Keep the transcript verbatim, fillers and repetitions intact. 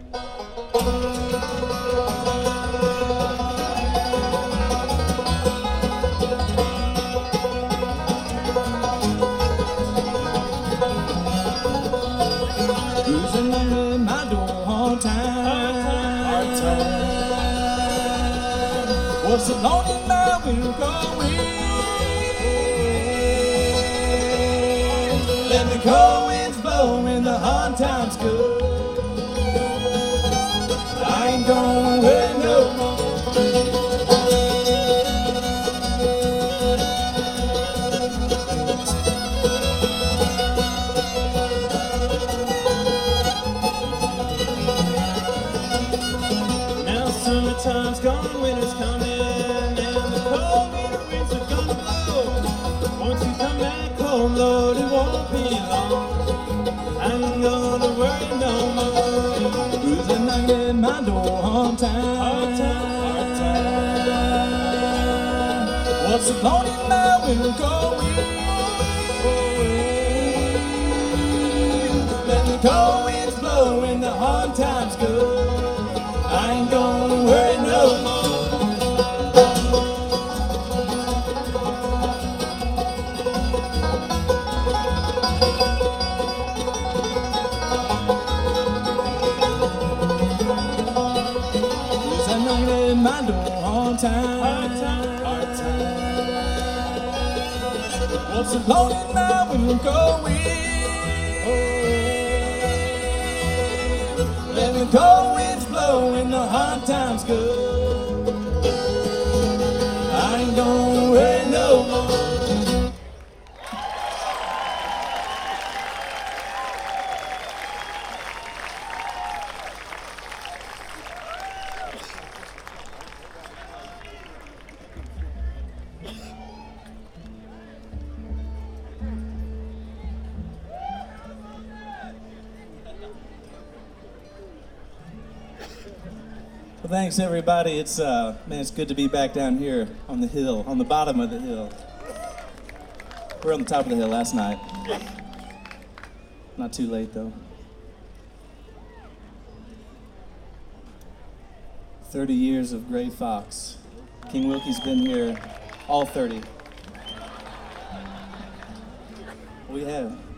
Cruising in my door hard time, hard time. What's the lonely man will go in? Let the cold winds blow and the hard times go. I ain't gonna wait no more. Now summertime's gone, winter's coming, and the cold winter winds are gonna blow. Once you come back home, Lord, it won't be long. I ain't gonna worry no more. Cruising knocking at my door hard time, hard time, hard time. What's the lonely man will go in? Let the cold winds blow and the hard times go. I ain't gonna worry no more. Cause I'm knocking at my door hard time, hard time, hard time. What's the lonely man will go in? Let the cold winds blow and the hard times go. I ain't gonna worry no more. Well, thanks everybody. It's uh, man, it's good to be back down here on the hill, on the bottom of the hill. We were on the top of the hill last night. Not too late though. Thirty years of Gray Fox. King Wilkie's been here all thirty. We have.